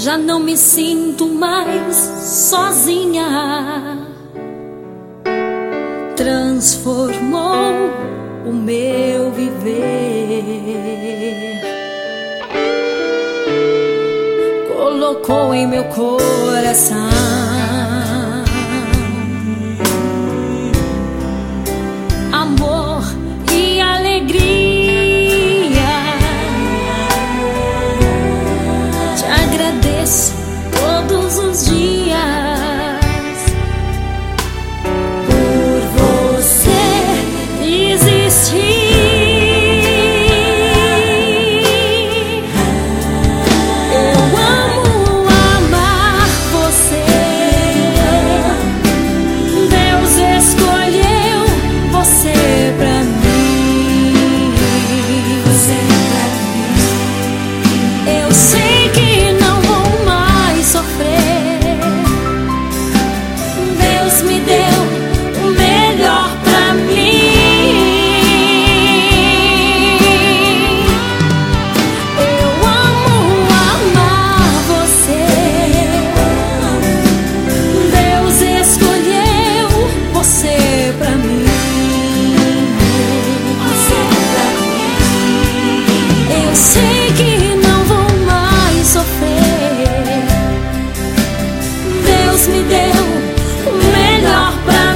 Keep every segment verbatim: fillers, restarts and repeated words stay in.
já não me sinto mais sozinha. Transformou o meu viver, colocou em meu coração amor e alegria. Te agradeço todos os dias por você existir. Me deu o melhor pra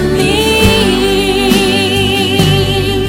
mim.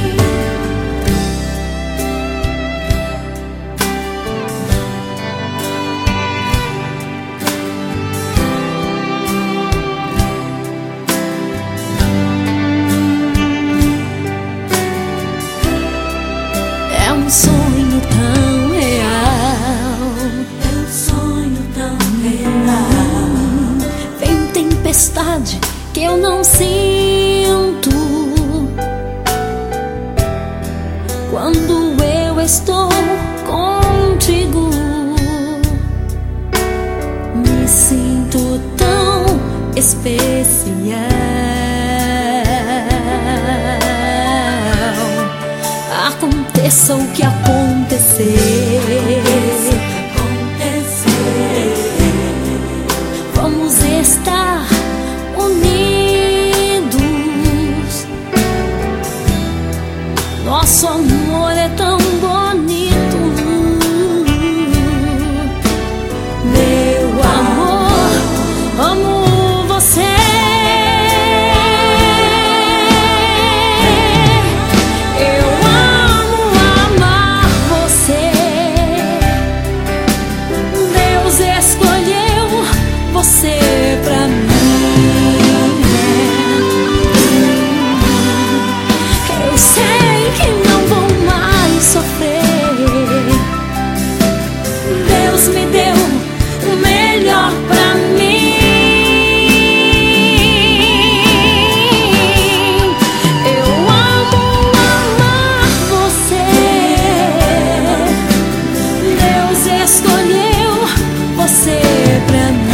É um sonho tão real, é um sonho tão real. Tempestade que eu não sinto quando eu estou contigo. Me sinto tão especial. Aconteça o que acontecer, vamos estar unidos. Nosso amor é tão bonito. Meu amor, amo você. Eu amo amar você. Deus escolheu você pra mim. Eu sei que não vou mais sofrer. Deus me deu o melhor pra mim. Eu amo amar você. Deus escolheu você pra mim.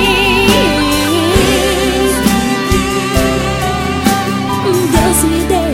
Me deu